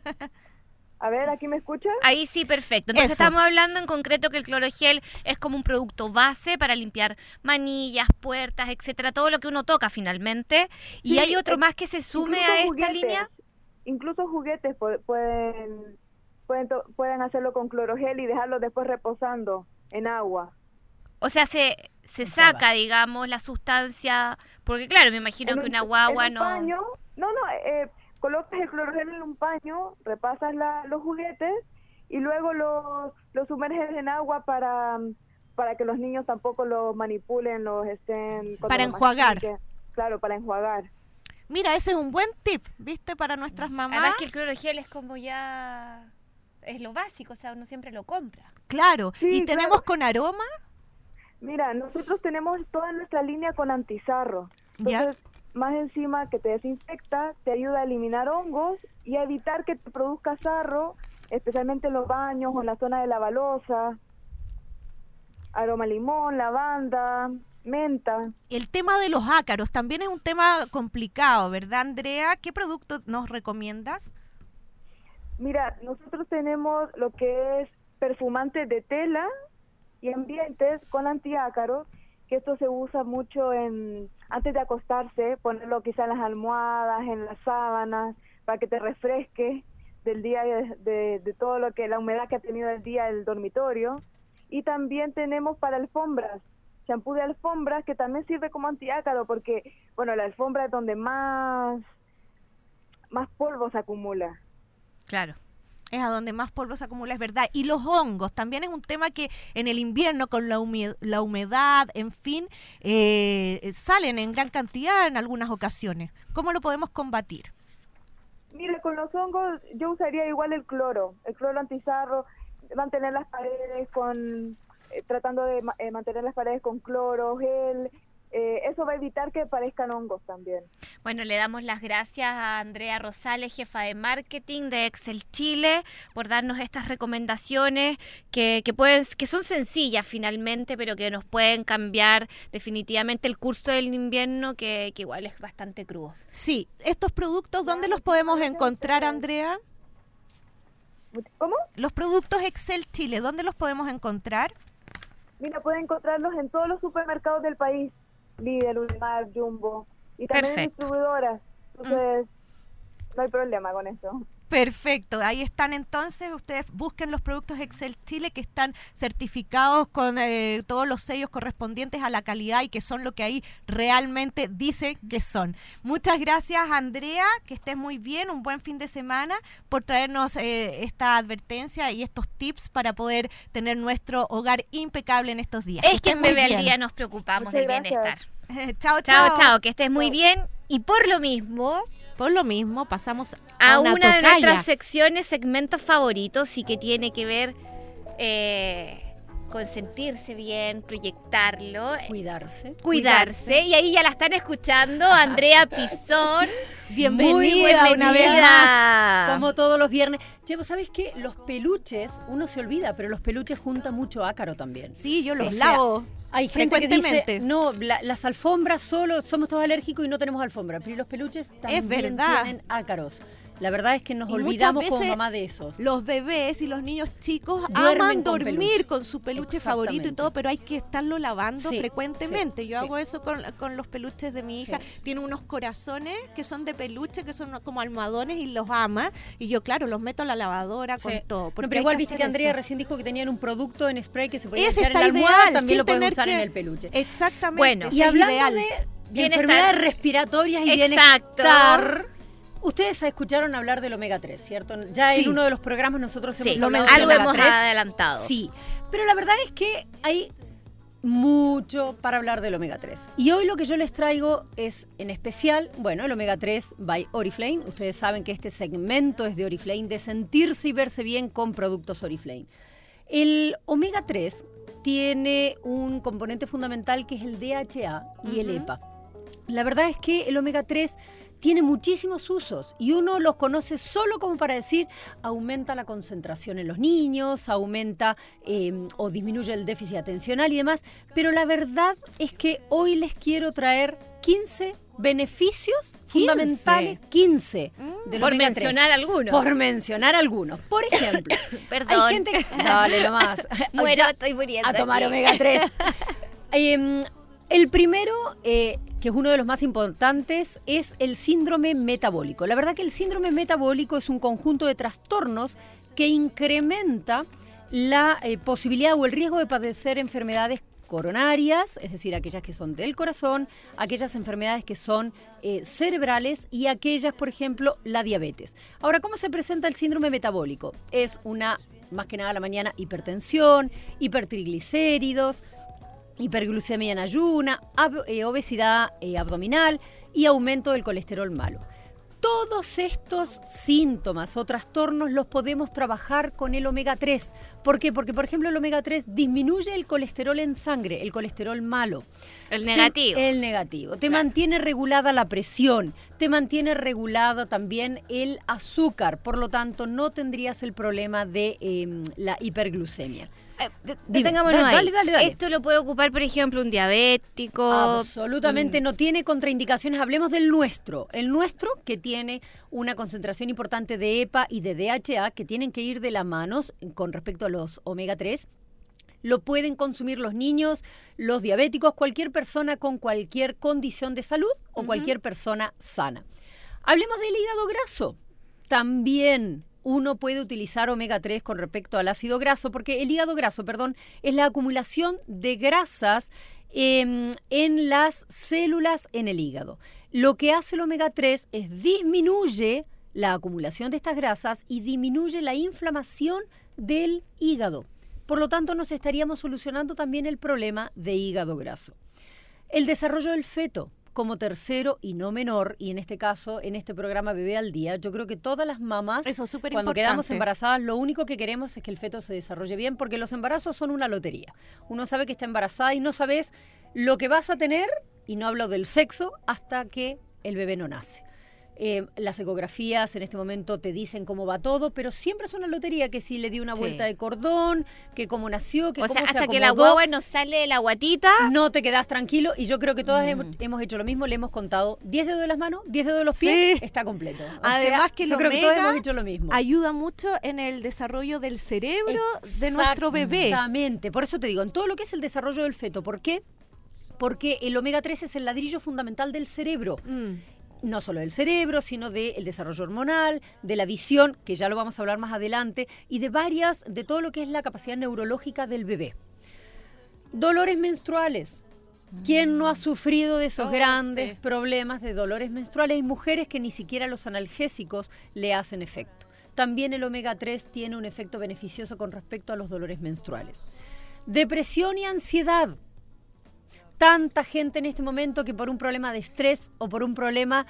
A ver, ¿aquí me escuchas? Ahí sí, perfecto. Entonces estamos hablando en concreto que el clorogel es como un producto base para limpiar manillas, puertas, etcétera, todo lo que uno toca finalmente. ¿Y hay otro más que se sume a esta línea? Incluso juguetes pueden hacerlo con clorogel y dejarlo después reposando en agua. O sea, se saca, digamos, la sustancia, porque claro, me imagino que una guagua no... Colocas el clorogel en un paño, repasas los juguetes y luego los sumerges en agua para que los niños tampoco los manipulen, los estén... Para enjuagar. Claro, para enjuagar. Mira, ese es un buen tip, ¿viste? Para nuestras mamás. Además que el clorogel es como ya... es lo básico, o sea, uno siempre lo compra. Claro, sí, ¿y tenemos con aroma? Mira, nosotros tenemos toda nuestra línea con antizarro. Entonces, más encima que te desinfecta, te ayuda a eliminar hongos y a evitar que te produzca sarro, especialmente en los baños o en la zona de la balosa. Aroma limón, lavanda, menta. El tema de los ácaros también es un tema complicado, ¿verdad, Andrea? ¿Qué productos nos recomiendas? Mira, nosotros tenemos lo que es perfumantes de tela y ambientes con antiácaros, que esto se usa mucho antes de acostarse, ponerlo quizá en las almohadas, en las sábanas, para que te refresque del día de todo lo que la humedad que ha tenido el día el dormitorio. Y también tenemos para alfombras, champú de alfombras, que también sirve como antiácaro, porque la alfombra es donde más polvo se acumula. Claro. Es a donde más polvo se acumula, es verdad. Y los hongos también es un tema que en el invierno con la humedad, en fin, salen en gran cantidad en algunas ocasiones. ¿Cómo lo podemos combatir? Mire, con los hongos yo usaría igual el cloro antizarro, mantener las paredes tratando de mantener las paredes con cloro, gel. Eso va a evitar que aparezcan hongos también. Bueno, le damos las gracias a Andrea Rosales, jefa de marketing de Excel Chile, por darnos estas recomendaciones que son sencillas finalmente, pero que nos pueden cambiar definitivamente el curso del invierno, que igual es bastante crudo. Sí, estos productos, ¿dónde los podemos encontrar, Andrea? ¿Cómo? Los productos Excel Chile, ¿dónde los podemos encontrar? Mira, pueden encontrarlos en todos los supermercados del país. Lidl, Ulmar, Jumbo y también en distribuidoras. Entonces, no hay problema con eso. Perfecto, ahí están entonces, ustedes busquen los productos Excel Chile que están certificados con todos los sellos correspondientes a la calidad y que son lo que ahí realmente dice que son. Muchas gracias, Andrea, que estés muy bien, un buen fin de semana, por traernos esta advertencia y estos tips para poder tener nuestro hogar impecable en estos días. Es que en Bebé al Día nos preocupamos del bienestar. Chao, que estés muy bien. Y por lo mismo pasamos a una tocaya de nuestras secciones, segmentos favoritos, y que tiene que ver con sentirse bien, proyectarlo, cuidarse. Y ahí ya la están escuchando, Andrea Pizón. Bienvenida una vez más. Como todos los viernes. Che, ¿sabes qué? Los peluches, uno se olvida, pero los peluches juntan mucho ácaro también. Sí, yo los lavo. Hay gente que dice, no, las alfombras solo, somos todos alérgicos y no tenemos alfombra, pero los peluches también tienen ácaros. La verdad es que nos olvidamos como mamá de eso. Los bebés y los niños chicos aman dormir con su peluche favorito y todo, pero hay que estarlo lavando frecuentemente. Yo hago eso con los peluches de mi hija. Tiene unos corazones que son de peluche, que son como almohadones y los ama. Y yo, claro, los meto a la lavadora con todo. No, pero igual viste que Andrea recién dijo que tenían un producto en spray que se podía echar en la almohada, también lo pueden usar en el peluche. Exactamente. Bueno, y hablando de enfermedades respiratorias y bienestar... Ustedes escucharon hablar del omega 3, ¿cierto? Ya en uno de los programas nosotros hemos hablado del omega 3. Algo hemos adelantado. Sí, pero la verdad es que hay mucho para hablar del omega 3. Y hoy lo que yo les traigo es, en especial, el omega 3 by Oriflame. Ustedes saben que este segmento es de Oriflame, de sentirse y verse bien con productos Oriflame. El omega 3 tiene un componente fundamental que es el DHA y el EPA. La verdad es que el omega 3 tiene muchísimos usos y uno los conoce solo como para decir aumenta la concentración en los niños, aumenta o disminuye el déficit atencional y demás, pero la verdad es que hoy les quiero traer 15 beneficios fundamentales, 15 del por omega mencionar 3. Algunos. Por mencionar algunos. Por ejemplo, perdón. Hay gente que... Dale nomás. Estoy muriendo. A tomar omega 3. El primero, que es uno de los más importantes, es el síndrome metabólico. La verdad que el síndrome metabólico es un conjunto de trastornos que incrementa la posibilidad o el riesgo de padecer enfermedades coronarias, es decir, aquellas que son del corazón, aquellas enfermedades que son cerebrales y aquellas, por ejemplo, la diabetes. Ahora, ¿cómo se presenta el síndrome metabólico? Es más que nada a la mañana, hipertensión, hipertriglicéridos, hiperglucemia en ayuna, obesidad abdominal y aumento del colesterol malo. Todos estos síntomas o trastornos los podemos trabajar con el omega 3. ¿Por qué? Porque, por ejemplo, el omega 3 disminuye el colesterol en sangre, el colesterol malo. El negativo. El negativo. Te mantiene regulada la presión, te mantiene regulado también el azúcar. Por lo tanto, no tendrías el problema de la hiperglucemia. Detengámonos ahí. Dale. Esto lo puede ocupar, por ejemplo, un diabético. Absolutamente no tiene contraindicaciones. Hablemos del nuestro. El nuestro, que tiene una concentración importante de EPA y de DHA, que tienen que ir de la mano con respecto a los omega 3. Lo pueden consumir los niños, los diabéticos, cualquier persona con cualquier condición de salud o cualquier persona sana. Hablemos del hígado graso. También uno puede utilizar omega 3 con respecto al ácido graso, porque el hígado graso, es la acumulación de grasas en las células en el hígado. Lo que hace el omega 3 es disminuye la acumulación de estas grasas y disminuye la inflamación del hígado. Por lo tanto, nos estaríamos solucionando también el problema de hígado graso. El desarrollo del feto como tercero y no menor, y en este caso, en este programa Bebé al Día, yo creo que todas las mamás, cuando quedamos embarazadas, lo único que queremos es que el feto se desarrolle bien, porque los embarazos son una lotería. Uno sabe que está embarazada y no sabes lo que vas a tener, y no hablo del sexo, hasta que el bebé no nace. Las ecografías en este momento te dicen cómo va todo, pero siempre es una lotería, que si le dio una vuelta de cordón, que cómo nació, que cómo se acomodó. Hasta que la guagua no sale de la guatita, no te quedas tranquilo, y yo creo que todas hemos hecho lo mismo, le hemos contado 10 dedos de las manos, 10 dedos de los pies, está completo. Además que yo creo que todos hemos hecho lo mismo. Ayuda mucho en el desarrollo del cerebro de nuestro bebé. Exactamente, por eso te digo, en todo lo que es el desarrollo del feto. ¿Por qué? Porque el omega 3 es el ladrillo fundamental del cerebro. no solo del cerebro, sino del desarrollo hormonal, de la visión, que ya lo vamos a hablar más adelante, y de todo lo que es la capacidad neurológica del bebé. Dolores menstruales. ¿Quién no ha sufrido de esos grandes problemas de dolores menstruales? Hay mujeres que ni siquiera los analgésicos le hacen efecto. También el omega 3 tiene un efecto beneficioso con respecto a los dolores menstruales. Depresión y ansiedad. Tanta gente en este momento que por un problema de estrés o por un problema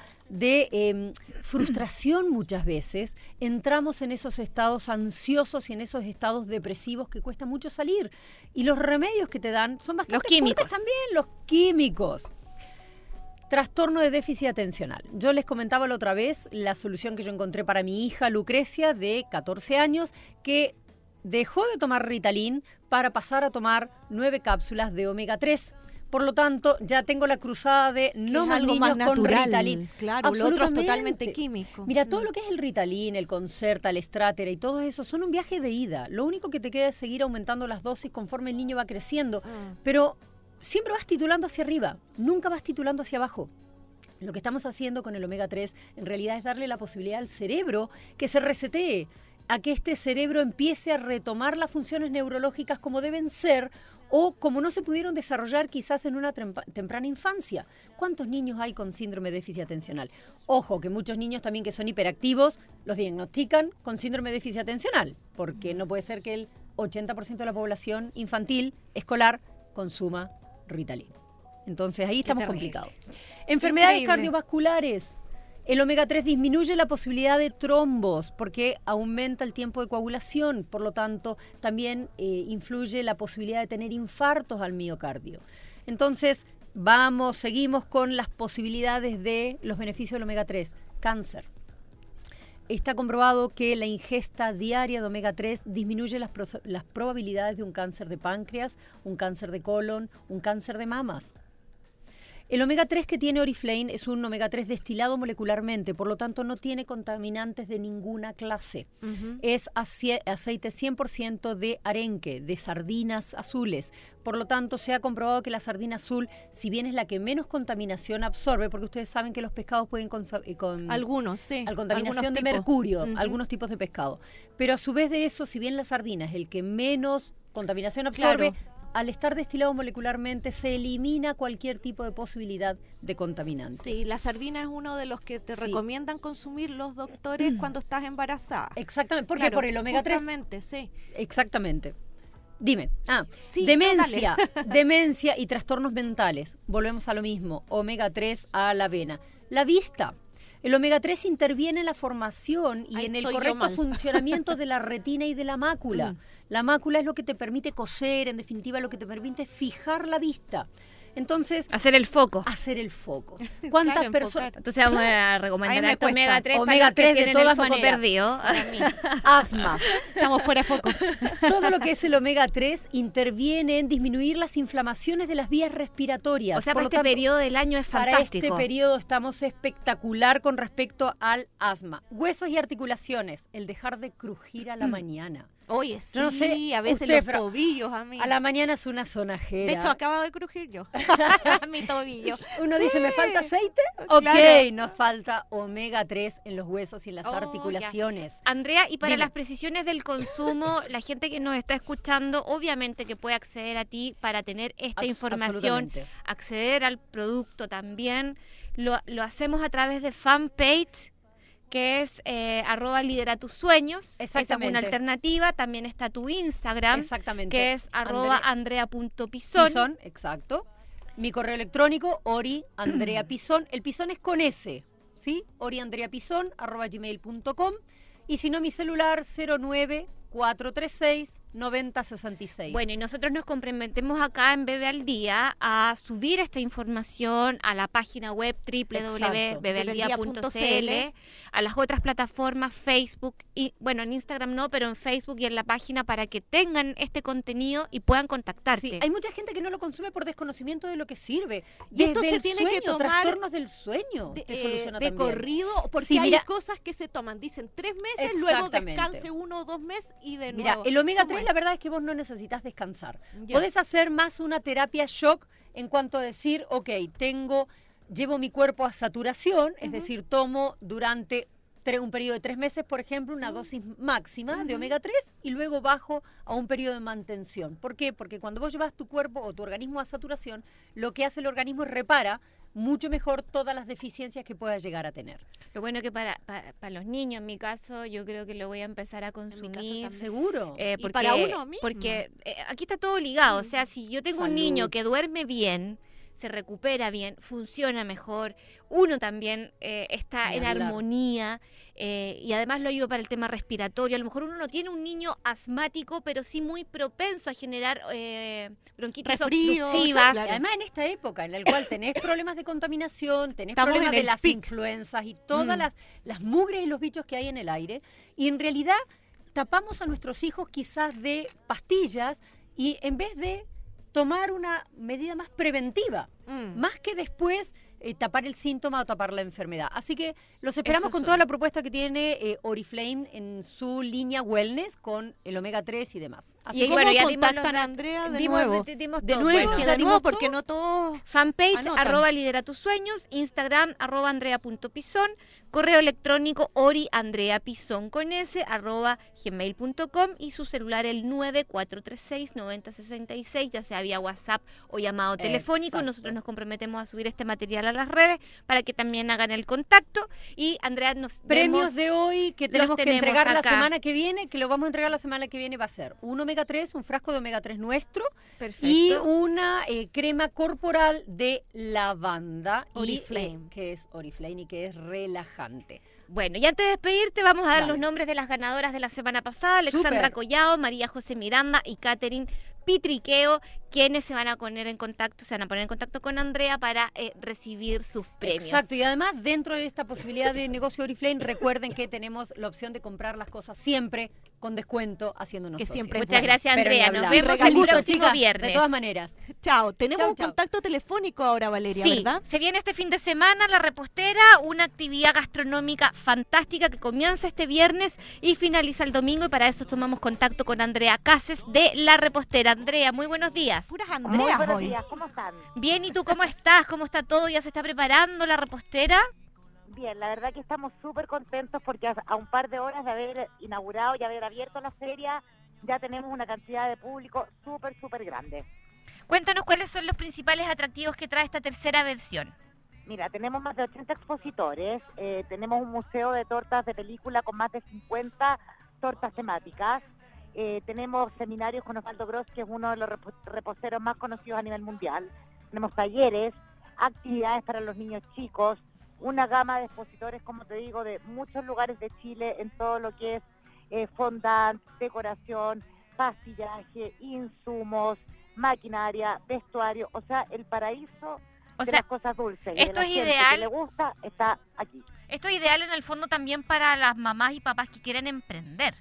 de frustración muchas veces entramos en esos estados ansiosos y en esos estados depresivos que cuesta mucho salir. Y los remedios que te dan son bastante fuertes también, los químicos. Trastorno de déficit atencional. Yo les comentaba la otra vez la solución que yo encontré para mi hija Lucrecia, de 14 años, que dejó de tomar Ritalin para pasar a tomar 9 cápsulas de omega 3. Por lo tanto, ya tengo la cruzada de no más niños más con Ritalin. Claro, lo otro es totalmente químico. Mira, todo lo que es el Ritalin, el Concerta, el Stratera y todo eso son un viaje de ida. Lo único que te queda es seguir aumentando las dosis conforme el niño va creciendo. Pero siempre vas titulando hacia arriba, nunca vas titulando hacia abajo. Lo que estamos haciendo con el omega 3 en realidad es darle la posibilidad al cerebro que se resetee, a que este cerebro empiece a retomar las funciones neurológicas como deben ser, o como no se pudieron desarrollar quizás en una temprana infancia. ¿Cuántos niños hay con síndrome de déficit atencional? Ojo, que muchos niños también que son hiperactivos los diagnostican con síndrome de déficit atencional, porque no puede ser que el 80% de la población infantil, escolar, consuma Ritalin. Entonces ahí estamos complicados. Enfermedades cardiovasculares. El omega 3 disminuye la posibilidad de trombos porque aumenta el tiempo de coagulación, por lo tanto también influye la posibilidad de tener infartos al miocardio. Entonces, seguimos con las posibilidades de los beneficios del omega 3. Cáncer. Está comprobado que la ingesta diaria de omega 3 disminuye las probabilidades de un cáncer de páncreas, un cáncer de colon, un cáncer de mamas. El omega 3 que tiene Oriflame es un omega 3 destilado molecularmente, por lo tanto no tiene contaminantes de ninguna clase. Es aceite 100% de arenque, de sardinas azules. Por lo tanto, se ha comprobado que la sardina azul, si bien es la que menos contaminación absorbe, porque ustedes saben que los pescados pueden contaminación de mercurio, algunos tipos de pescado. Pero a su vez de eso, si bien la sardina es el que menos contaminación absorbe, al estar destilado molecularmente se elimina cualquier tipo de posibilidad de contaminante. Sí, la sardina es uno de los que te recomiendan consumir los doctores cuando estás embarazada. Exactamente, porque por el omega 3. Sí. Exactamente. Dime. Sí, demencia y trastornos mentales. Volvemos a lo mismo, omega 3 a la avena. La vista. El omega 3 interviene en la formación y en el correcto funcionamiento de la retina y de la mácula. La mácula es lo que te permite coser, en definitiva lo que te permite fijar la vista. Entonces, hacer el foco. ¿Cuántas personas? Entonces vamos a recomendar este omega 3 omega 3 de todas maneras. Perdido. Asma. Estamos fuera de foco. Todo lo que es el omega 3 interviene en disminuir las inflamaciones de las vías respiratorias. O sea, para este periodo del año es fantástico. Para este periodo estamos espectacular con respecto al asma. Huesos y articulaciones, el dejar de crujir a la mañana. Oye, sí, no sé, a veces los tobillos a mí. A la mañana es una sonajera. De hecho, acabo de crujir yo. Mi tobillo. Uno dice, ¿me falta aceite? Ok, nos falta omega 3 en los huesos y en las articulaciones. Andrea, y para las precisiones del consumo, la gente que nos está escuchando, obviamente que puede acceder a ti para tener esta información, acceder al producto también. Lo hacemos a través de fanpage, que es @lideratussueños. Esa es una alternativa. También está tu Instagram, que es @andrea.pizón. Pizón, exacto. Mi correo electrónico, oriandreapizón. El Pizón es con S, ¿sí? oriandreapizón@gmail.com. Y si no, mi celular 09436-9066. Bueno, y nosotros nos comprometemos acá en Bebe al Día a subir esta información a la página web www.bebealdía.cl, a las otras plataformas, Facebook, y bueno, en Instagram no, pero en Facebook y en la página, para que tengan este contenido y puedan contactarte. Sí, hay mucha gente que no lo consume por desconocimiento de lo que sirve. Y esto se tiene que tomar trastornos del sueño de corrido, porque hay cosas que se toman, dicen 3 meses, luego descanse 1 o 2 meses y de nuevo. Mira, el omega 3 la verdad es que vos no necesitas descansar. Podés hacer más una terapia shock en cuanto a decir, ok, tengo llevo mi cuerpo a saturación, es decir, tomo durante un periodo de 3 meses, por ejemplo, una dosis máxima de omega 3 y luego bajo a un periodo de mantención. ¿Por qué? Porque cuando vos llevas tu cuerpo o tu organismo a saturación, lo que hace el organismo es repara mucho mejor todas las deficiencias que pueda llegar a tener. Lo bueno es que para los niños, en mi caso, yo creo que lo voy a empezar a consumir. ¿Seguro? Porque, y para uno mismo. Porque aquí está todo ligado. O sea, si yo tengo un niño que duerme bien, se recupera bien, funciona mejor, uno también está en armonía y además lo ayuda para el tema respiratorio. A lo mejor uno no tiene un niño asmático, pero sí muy propenso a generar bronquitis obstructivas. Claro. Además, en esta época en la cual tenés problemas de contaminación, tenés problemas de las influencias y todas las mugres y los bichos que hay en el aire, y en realidad tapamos a nuestros hijos quizás de pastillas y en vez de tomar una medida más preventiva, más que después tapar el síntoma o tapar la enfermedad. Así que los esperamos con toda la propuesta que tiene Oriflame en su línea Wellness con el omega 3 y demás. Así que bueno, ya contactan a Andrea de nuevo. De nuevo, porque no todos. Fanpage @lidera tus sueños, Instagram @andrea.pizón, correo electrónico oriandreapizón con s @gmail.com y su celular el 9436-9066, ya sea vía WhatsApp o llamado telefónico. Nosotros nos comprometemos a subir este material a las redes para que también hagan el contacto. Y Andrea, premios de hoy que tenemos que entregar la semana que viene, que lo vamos a entregar la semana que viene, va a ser un omega 3, un frasco de omega 3 nuestro. Perfecto. Y una crema corporal de lavanda Oriflame, que es Oriflame y que es relajante. Bueno, y antes de despedirte vamos a dar los nombres de las ganadoras de la semana pasada: Alexandra Collado, María José Miranda y Catherine Pitriqueo, quienes se van a poner en contacto con Andrea para recibir sus premios. Exacto, y además dentro de esta posibilidad de negocio Oriflame, recuerden que tenemos la opción de comprar las cosas siempre con descuento haciéndonos que socios. siempre. Muchas gracias, Andrea. Nos vemos el próximo viernes. De todas maneras. Chao. Tenemos un contacto telefónico ahora, Valeria, ¿verdad? Se viene este fin de semana La Repostera, una actividad gastronómica fantástica que comienza este viernes y finaliza el domingo, y para eso tomamos contacto con Andrea Cases de La Repostera. Andrea, muy buenos días. Puras Andreas. Muy buenos días, ¿cómo están? Bien, ¿y tú cómo estás? ¿Cómo está todo? ¿Ya se está preparando La Repostera? Bien, la verdad que estamos súper contentos porque a un par de horas de haber inaugurado y haber abierto la feria, ya tenemos una cantidad de público súper grande. Cuéntanos cuáles son los principales atractivos que trae esta tercera versión. Mira, tenemos más de 80 expositores, tenemos un museo de tortas de película con más de 50 tortas temáticas, tenemos seminarios con Osvaldo Gross, que es uno de los reposteros más conocidos a nivel mundial, tenemos talleres, actividades para los niños chicos, una gama de expositores, como te digo, de muchos lugares de Chile en todo lo que es fondant, decoración, pastillaje, insumos, maquinaria, vestuario, o sea, el paraíso de las cosas dulces. Esto es ideal. Que le gusta, está aquí. Esto es ideal en el fondo también para las mamás y papás que quieren emprender.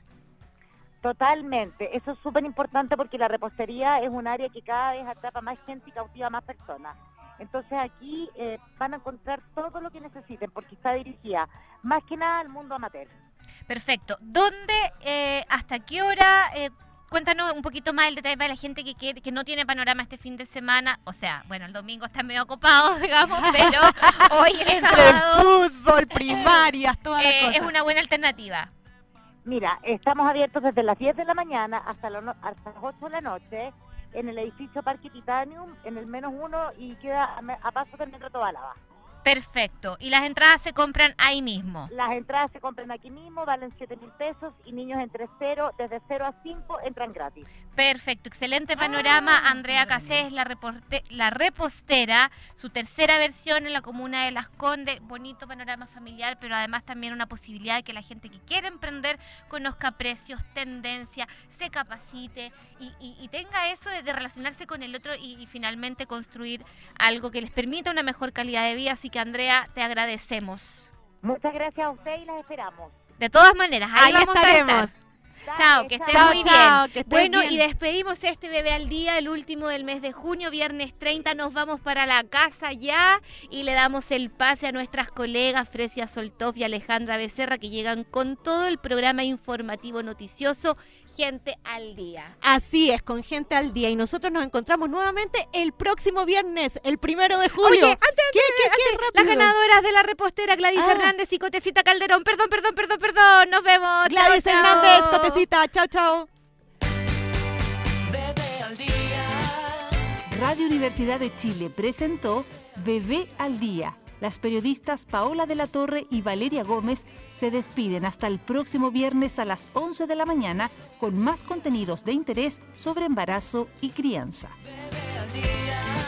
Totalmente, eso es súper importante porque la repostería es un área que cada vez atrapa más gente y cautiva más personas. Entonces aquí van a encontrar todo lo que necesiten porque está dirigida más que nada al mundo amateur. Perfecto. ¿Dónde, hasta qué hora? Cuéntanos un poquito más el detalle para la gente que no tiene panorama este fin de semana. O sea, bueno, el domingo está medio ocupado, digamos, pero hoy el sábado... fútbol, primarias, todas las cosas. Es una buena alternativa. Mira, estamos abiertos desde las 10 de la mañana hasta las 8 de la noche en el edificio Parque Titanium, en el -1 y queda a paso del Metro Tobalaba. Perfecto. ¿Y las entradas se compran ahí mismo? Las entradas se compran aquí mismo, valen 7.000 pesos y niños desde 0 a 5 entran gratis. Perfecto, excelente panorama. Andrea Cases, la repostera, su tercera versión en la comuna de Las Condes. Bonito panorama familiar, pero además también una posibilidad de que la gente que quiere emprender conozca precios, tendencia, se capacite y tenga eso de relacionarse con el otro y finalmente construir algo que les permita una mejor calidad de vida. Así que, Andrea, te agradecemos. Muchas gracias a usted y las esperamos. De todas maneras, ahí vamos estaremos. a estar. Chao, que estés muy bien. Bueno, y despedimos este Bebé al Día, el último del mes de junio, viernes 30, nos vamos para la casa ya y le damos el pase a nuestras colegas Fresia Soltov y Alejandra Becerra, que llegan con todo el programa informativo noticioso Gente al Día. Así es, con Gente al Día, y nosotros nos encontramos nuevamente el próximo viernes, el 1 de julio. Oye, antes, las ganadoras de la repostera Gladys Hernández y Cotecita Calderón, perdón, nos vemos. Gladys Hernández, Cotecita, chao. Radio Universidad de Chile presentó Bebé al Día. Las periodistas Paola de la Torre y Valeria Gómez se despiden hasta el próximo viernes a las 11 de la mañana con más contenidos de interés sobre embarazo y crianza. Bebé al día.